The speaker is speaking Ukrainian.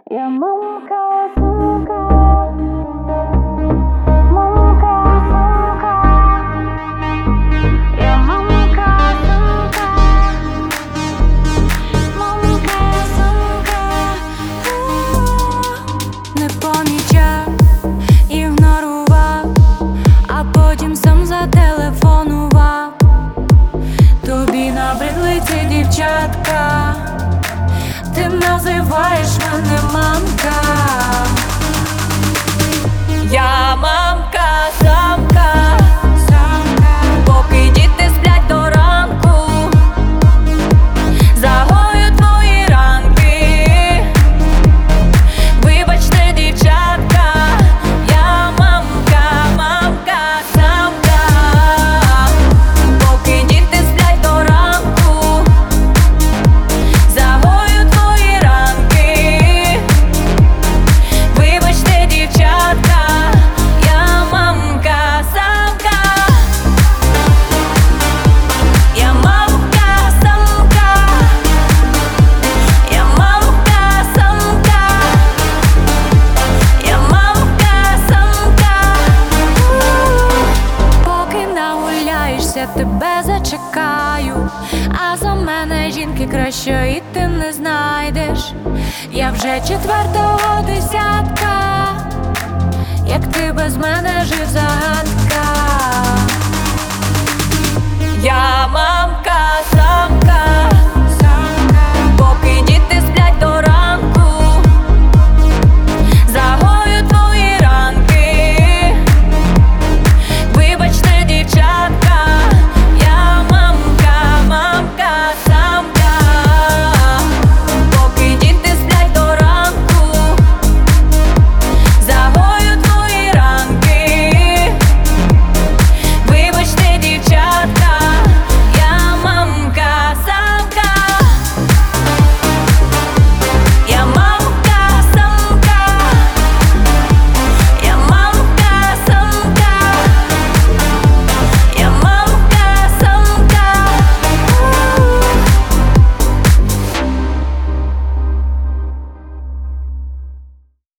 Я мамка, сумка, мамка, сумка. Я мамка, сумка, мамка, сумка. Не помічав, ігнорував, а потім сам зателефонував. Тобі набридли ці дівчатка, ти називаєш мене мамка. Я мамка, самка, поки діти сплять до ранку, загою твої ранки. Вибачте, дівчатка, я мамка, мамка, самка, поки діти сплять до ранку, загою твої ранки. Вибачте, дівчатка, я мамка, самка. Я мамка, самка. Я мамка, самка. Я мамка, самка. Поки нагуляєшся, тебе зачекаю, а за мене жінки кращої ти не знайдеш. Я вже четвертого десятка, як ти без мене жив, загадка. Я мамка, самка.